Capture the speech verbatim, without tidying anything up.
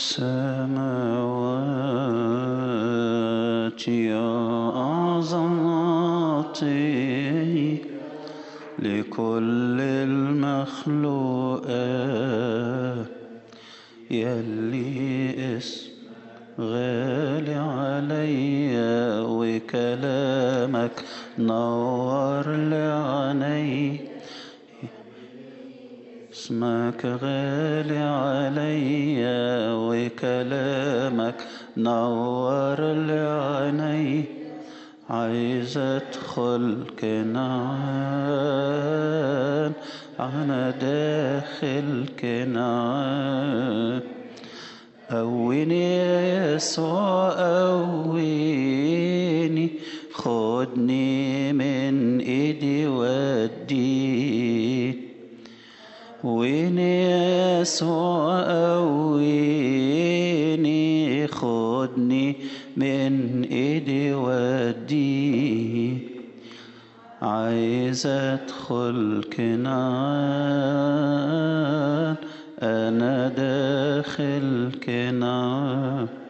السماوات يا عظمتي لكل المخلوقات يلي اسم غالي عليا وكلامك نور لعيني. اسمك غالي عليا وكلامك نور لعيني. عايز ادخل كنعان انا داخل كنعان. قويني يا يسوع قويني خدني من ايدي وديني. ويني يا يسوع قويني خدني من ايدي وديني. عايز ادخل كنعان انا داخل كنعان.